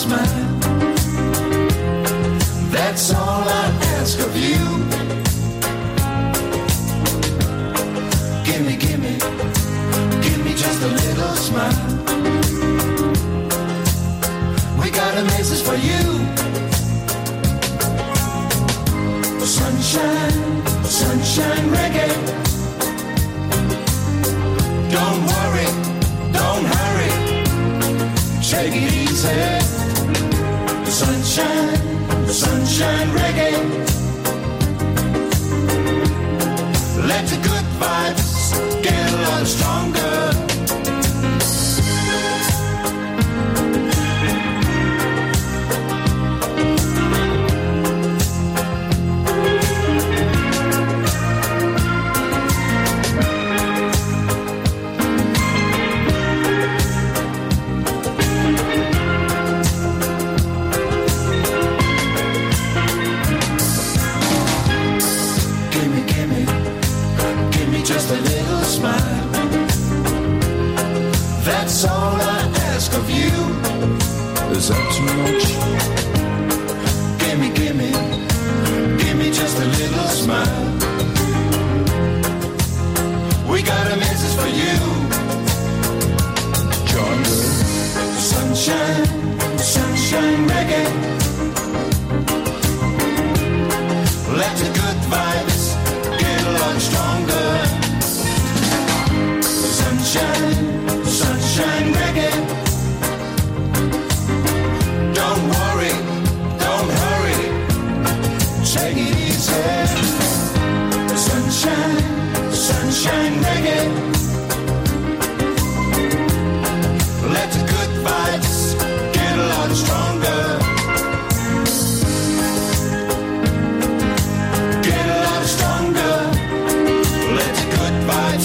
smile. That's all I ask of you. Gimme, gimme, give me just a little smile. We got a message for you. Sunshine, sunshine reggae. Don't worry, don't hurry, take it easy. Sunshine, sunshine reggae. Let the good vibes get a lot stronger. That's all I ask of you. Is that too much? Gimme, gimme, give me just a little smile. We got a message for you. John, sunshine, sunshine reggae. Let the good vibes get a lot stronger. Sunshine, sunshine reggae. Don't worry, don't hurry, take it easy. Sunshine, sunshine reggae. Let the good vibes get a lot stronger. Get a lot stronger. Let the good vibes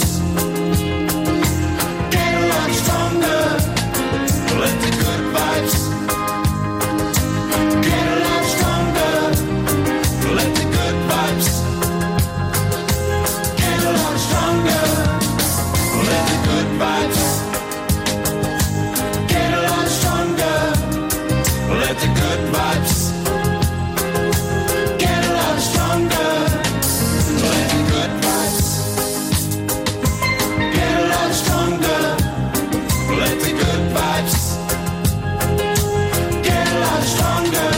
stronger. Let the good vibes get a lot stronger. Let the good vibes get a lot stronger. Let the good vibes get a lot stronger. Let the good vibes get a lot stronger. Let the good vibes get a lot stronger. Let the good vibes get a lot stronger.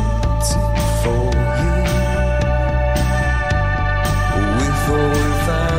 With or without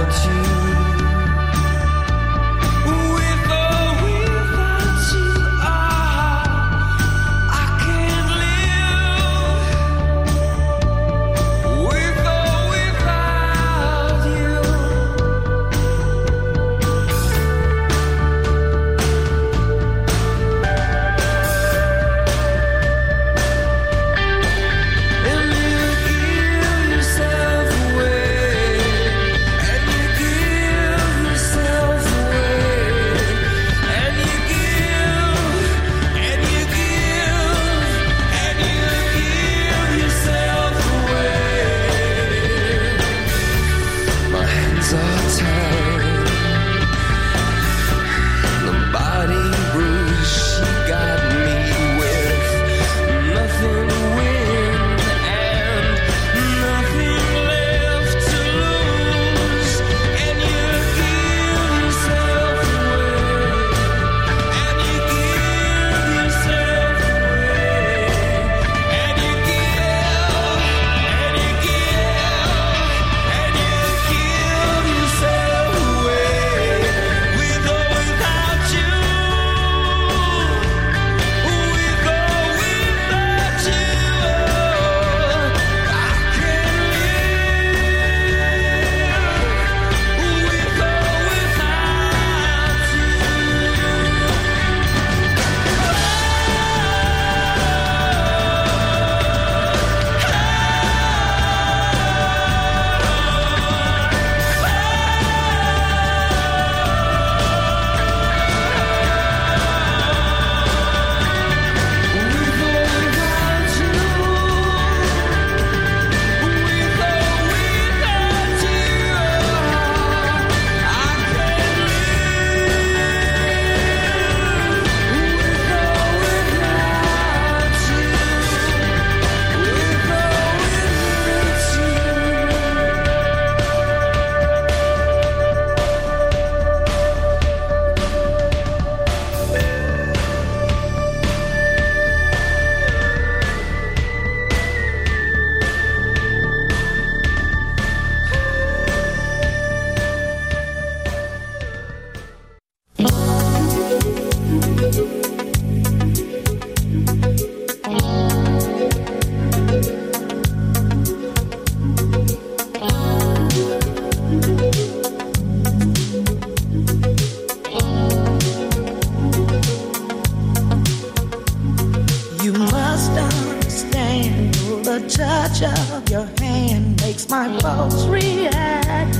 touch of your hand makes my pulse react.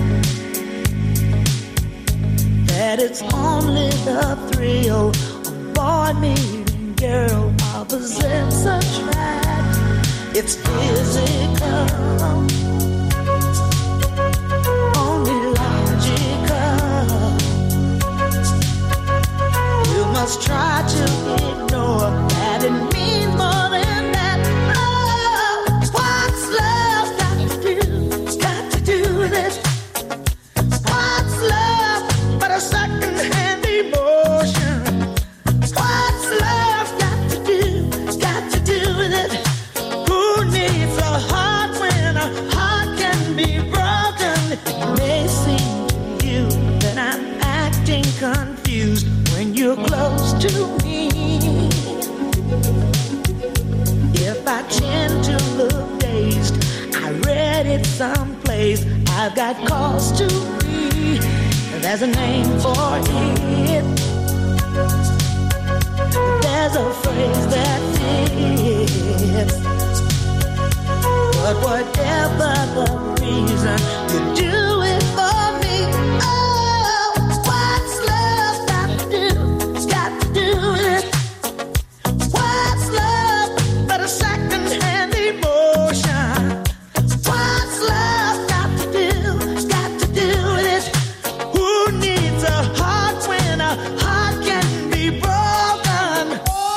That it's only the thrill of boy meeting girl opposites attract. It's physical, only logical. You must try to ignore that it means more than that. Oh, what's love got to do? Got to do with it. What's love but a second-hand emotion? What's love got to do? Got to do with it. Who needs a heart when a heart can be broken? It may seem to you that I'm acting confused when you're close to me. If I tend to look dazed, I read it someplace. I've got cause to be. There's a name for it. There's a phrase that fits. But whatever the reason, you do it for me. Oh, what's love got to do? Got to do with it. What's love but a second-hand emotion? What's love got to do? Got to do with it. Who needs a heart when a heart can be broken?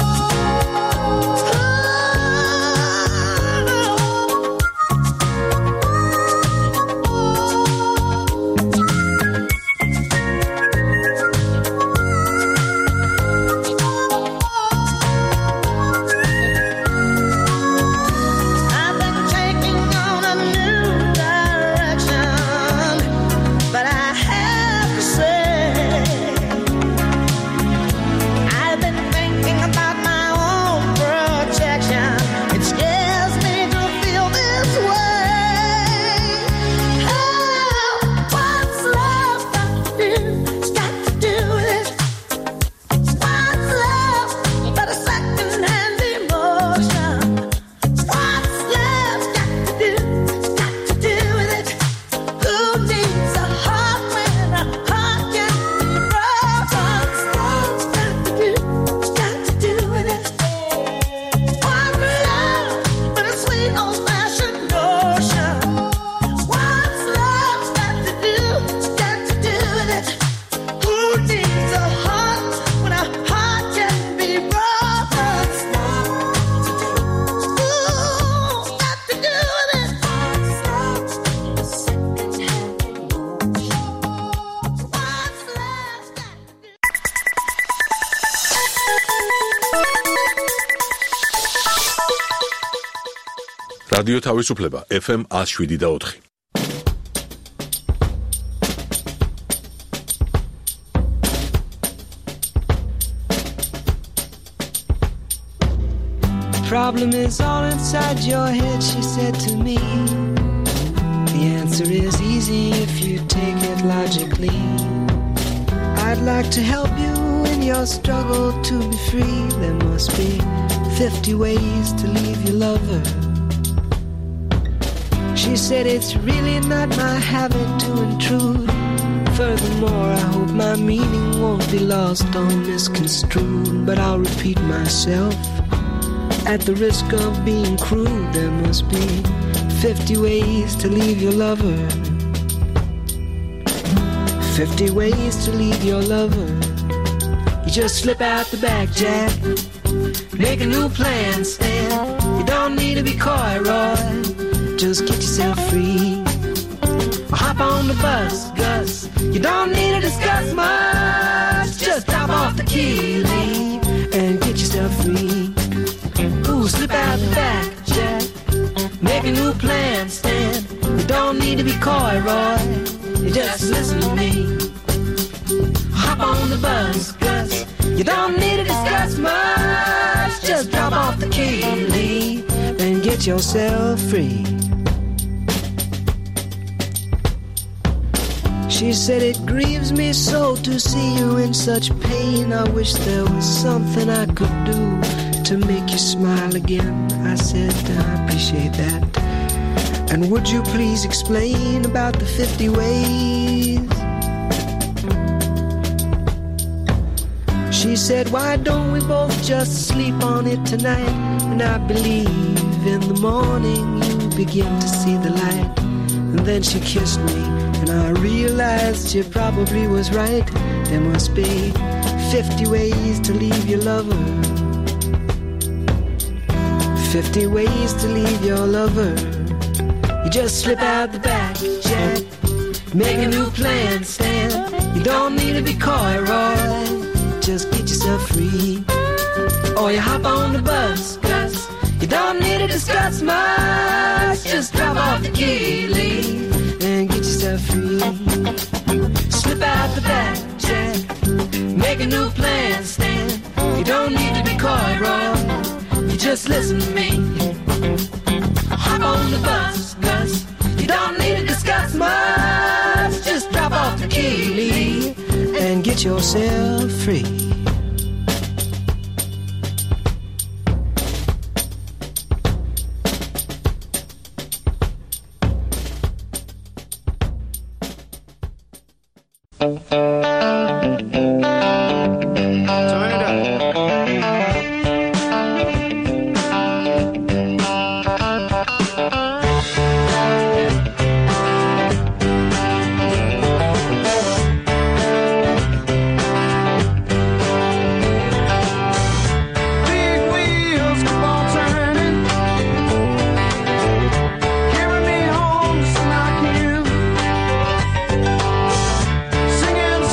I've been taking on a new direction, but I have to say, I've been thinking about my own protection. It scares me to feel this way. Oh, what's love got to do? Got to do with it. What's love but a second-hand emotion? What's love got to do? Got to do with it. Who needs a heart when a heart can be broken? What's got to do? Got to do with it. What's love but a sweet old-fashioned notion? What's love got to do? Got to do with it. Who needs a heart when a heart can be broken? Ooh, got to do with it. What's love got to do? რადიო თავისუფლება FM 107.4. Problem is all inside your head, she said to me. The answer is easy if you take it logically. I'd like to help you in your struggle to be free. There must be 50 ways to leave your lover. She said it's really not my habit to intrude. Furthermore, I hope my meaning won't be lost or misconstrued. But I'll repeat myself. At the risk of being crude, there must be 50 ways to leave your lover. 50 ways to leave your lover. You just slip out the back, Jack. Make a new plan, Stan. You don't need to be coy, Roy. Just get yourself free. Or hop on the bus, Gus. You don't need to discuss much. Just drop off the key, leave, and get yourself free. Ooh, slip out the back, Jack. Make a new plan, Stan. You don't need to be coy, Roy. You just listen to me. Hop on the bus, Gus. You don't need to discuss much. Just drop off the key, leave, and get yourself free. She said it grieves me so to see you in such pain. I wish there was something I could do to make you smile again. I said, I appreciate that. And would you please explain about the 50 ways? She said, why don't we both just sleep on it tonight? And I believe in the morning you begin to see the light. And then she kissed me, and I realized she probably was right. There must be 50 ways to leave your lover. 50 ways to leave your lover. You just slip out the back, Jack. Make a new plan, Stan. You don't need to be coy, Roy. Just get yourself free. Or you hop on the bus, Gus. You don't need to discuss much. Just drop off the key, Lee, and get yourself free. Slip out the back, Jack. Make a new plan, Stan. You don't need to be coy, Roy. You just listen to me. Hop on the bus, Gus. You don't need to discuss much. Just drop off the key, Lee, and get yourself free. Singing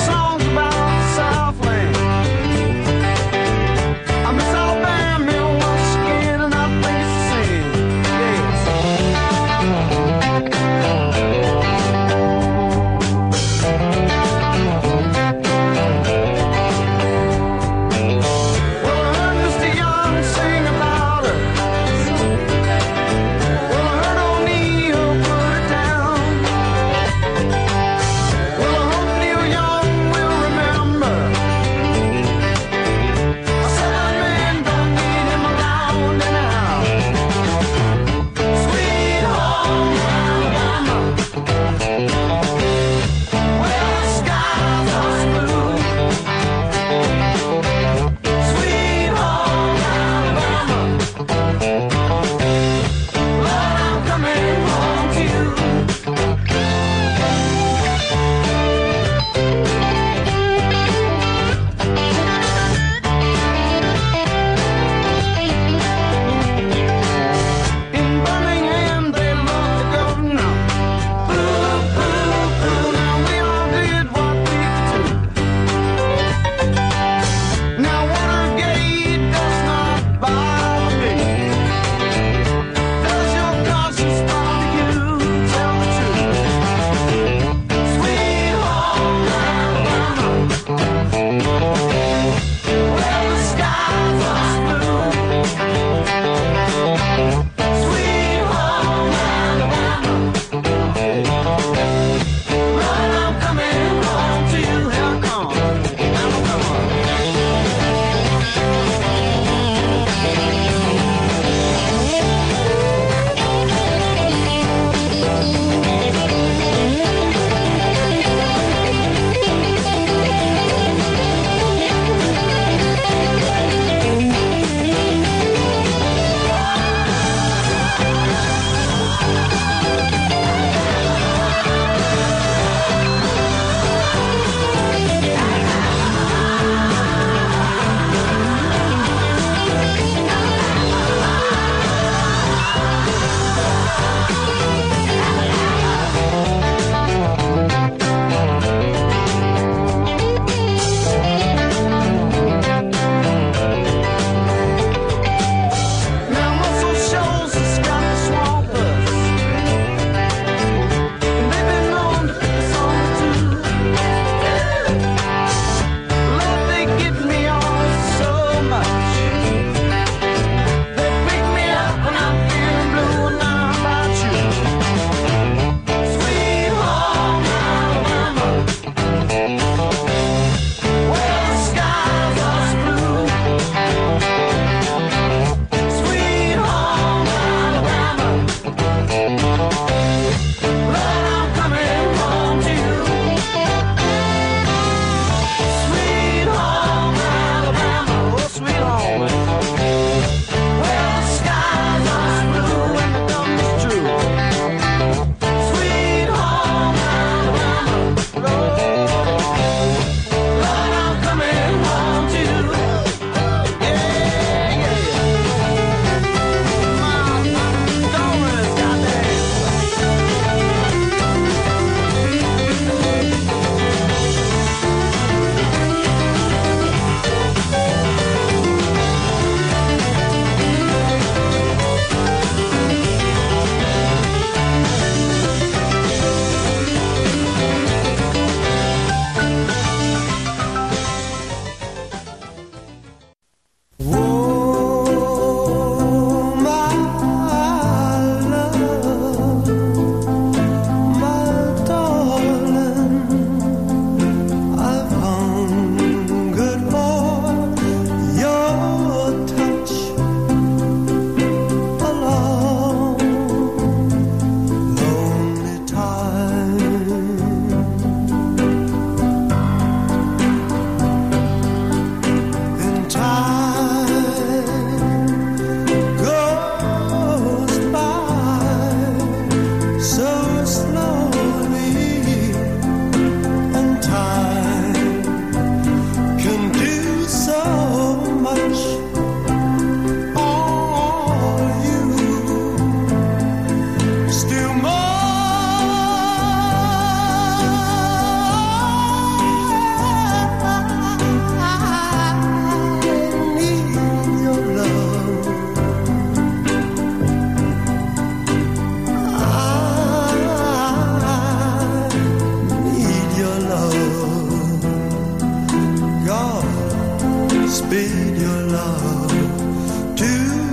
bid your love to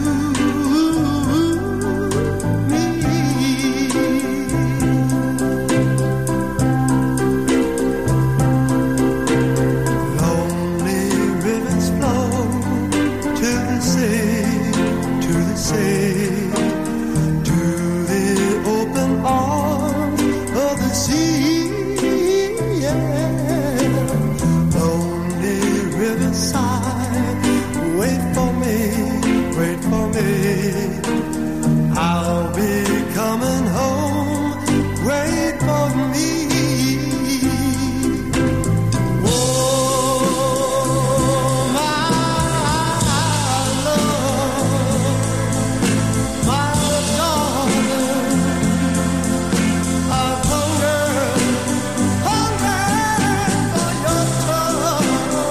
me. Lonely rivers flow to the sea, to the sea, to the open arms of the sea. Riverside, wait for me, wait for me. I'll be coming home, wait for me. Oh, my love, my darling, I've hungered for your touch.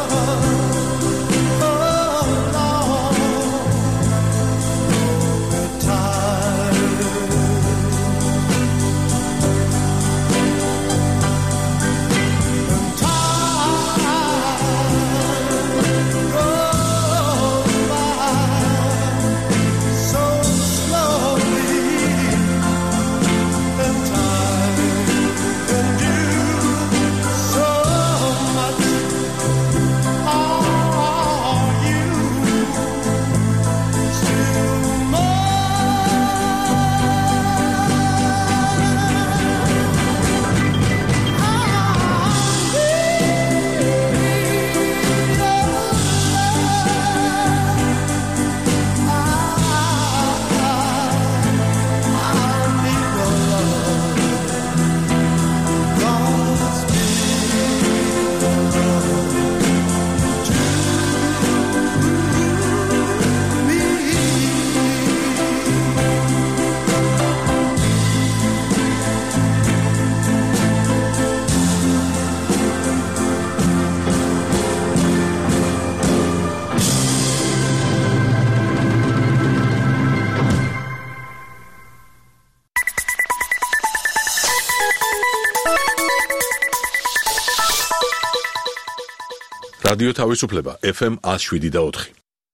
რადიო თავისუფლება FM 107.4.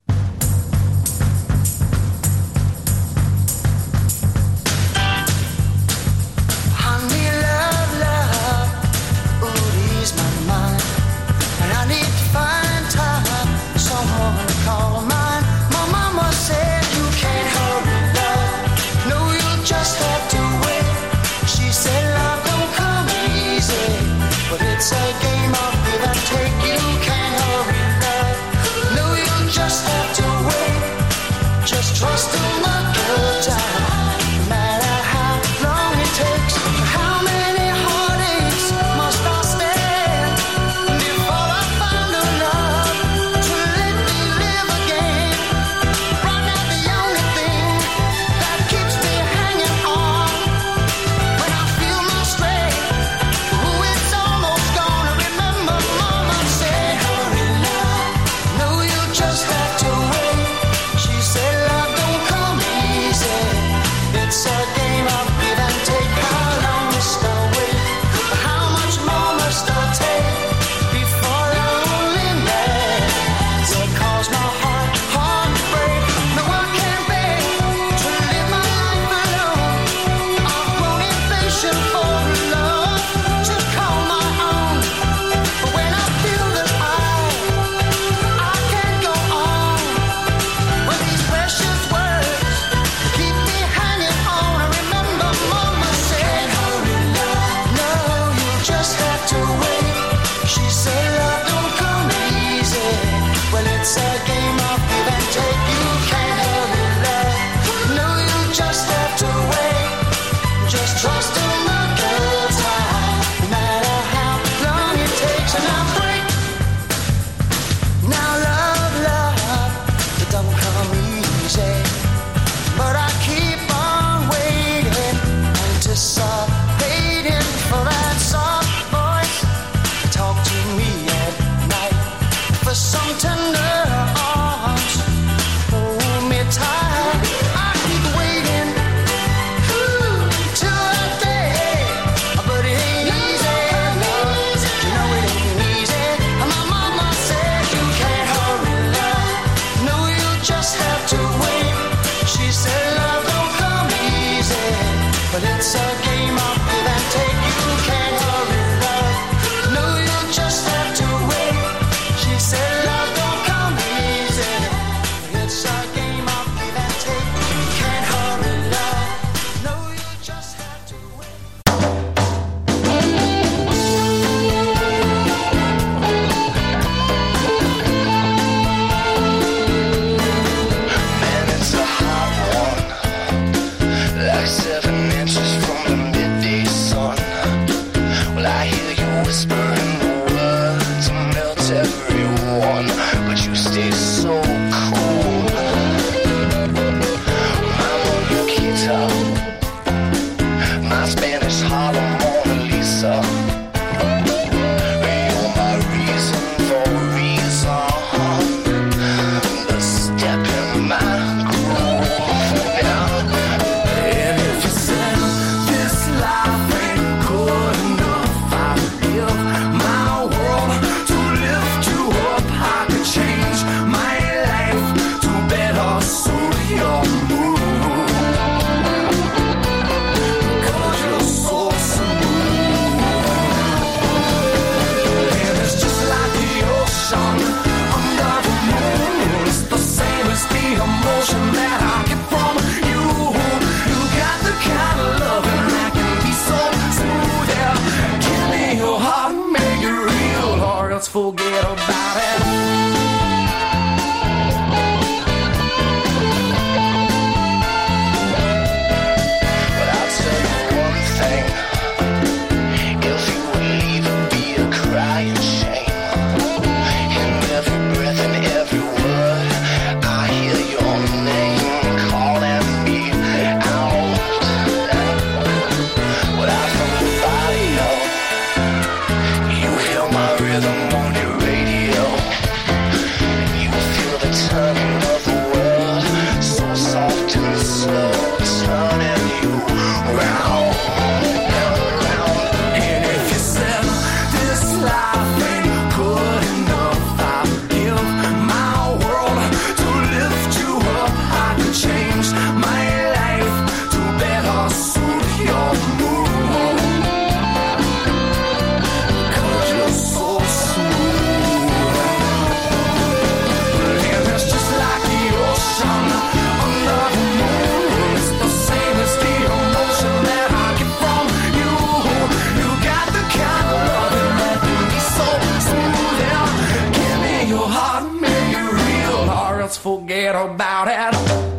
It's a game of give and take. You can't hurry love. No, you just have to wait. Just trust in the good time. No matter how long it takes. How many heartaches must I stand before I find a love to let me live again? Right now the only thing that keeps me hanging on when I feel my strength. It's almost gone. Remember, Mama said, hurry, love. No, you just have to wait. She said, love don't come easy. It's a game of give and take. How long must I wait? How much more must I take before loneliness will cause my heart to break? No, I can't bear to live my life alone. I've grown impatient for love to call my own. But when I feel that I can't go on with these precious words keep me hanging on. I remember Mama said, hurry, love. No, you just have to wait. She said, love don't come easy. Well, it's a game of give and take. You can't hurry, love. No, you just have to wait. Just trust in the good time. No matter how long it takes. And I break. Now love, it don't come easy. But I keep on waiting, anticipating for that soft voice to talk to me at night. For some tender arms, hold me tight. I keep waiting till that day. But it ain't easy, no. You know it ain't easy. And my mama said you can't hurry love. but you stay so cool. Mama Luquita, my Spanish Harlem Mona Lisa. You're my reason for a reason, the step in my groove now. And if you said this life ain't good enough, I'd give my world to lift you up. I could change my life to better suit your mood, 'cause you're so smooth. And it's just like the ocean under the moon. It's the same as the emotion that I get from you. You got the kind of loving that can be so smooth. Yeah, give me your heart and make it real, or else forget about it. But I'll tell you one thing, if you would leave, it'd be a crying shame. In every breath and every word, I hear your name calling me out. Without somebody else, you hear my rhythm on your radio. You feel the turning of the world, so soft and slow, turning you round and round. And if you said this life ain't good enough, I'd give my world to lift you up. I could change my life to better suit your mood, 'cause you're so smooth. And it's just like the ocean under the moon. It's the same as the emotion that I get from you. You got the kind of loving that can be so smooth. Yeah, give me your heart, make it real, or else forget about it.